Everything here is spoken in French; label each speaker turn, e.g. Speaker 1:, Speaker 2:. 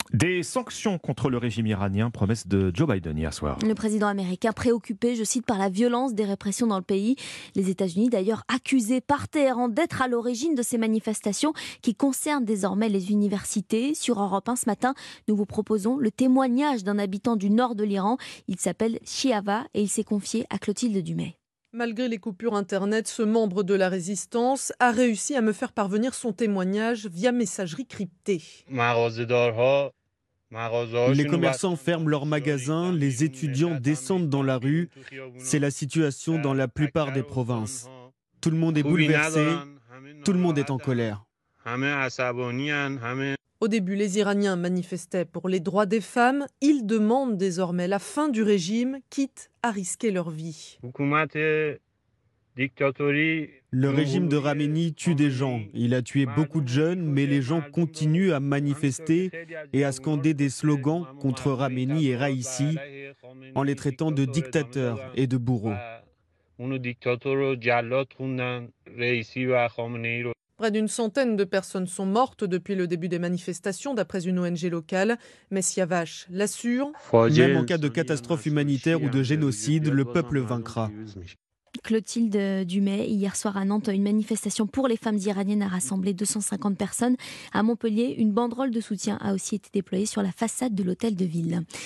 Speaker 1: Des sanctions contre le régime iranien, promesse de Joe Biden hier soir.
Speaker 2: Le président américain préoccupé, je cite, par la violence des répressions dans le pays. Les États-Unis d'ailleurs accusés par Téhéran d'être à l'origine de ces manifestations qui concernent désormais les universités. Sur Europe 1 ce matin, nous vous proposons le témoignage d'un habitant du nord de l'Iran. Il s'appelle Chiava et il s'est confié à Clotilde Dumay.
Speaker 3: Malgré les coupures Internet, ce membre de la résistance a réussi à me faire parvenir son témoignage via messagerie cryptée.
Speaker 4: Les commerçants ferment leurs magasins, les étudiants descendent dans la rue. C'est la situation dans la plupart des provinces. Tout le monde est bouleversé, tout le monde est en colère.
Speaker 3: Au début, les Iraniens manifestaient pour les droits des femmes. Ils demandent désormais la fin du régime, quitte à risquer leur vie.
Speaker 4: Le régime de Khamenei tue des gens. Il a tué beaucoup de jeunes, mais les gens continuent à manifester et à scander des slogans contre Khamenei et Raïssi en les traitant de dictateurs et de bourreaux.
Speaker 3: Près d'une centaine de personnes sont mortes depuis le début des manifestations, d'après une ONG locale. Mais Siavash l'assure.
Speaker 4: Même en cas de catastrophe humanitaire ou de génocide, le peuple vaincra.
Speaker 2: Clotilde Dumay, hier soir à Nantes, une manifestation pour les femmes iraniennes a rassemblé 250 personnes. À Montpellier, une banderole de soutien a aussi été déployée sur la façade de l'hôtel de ville.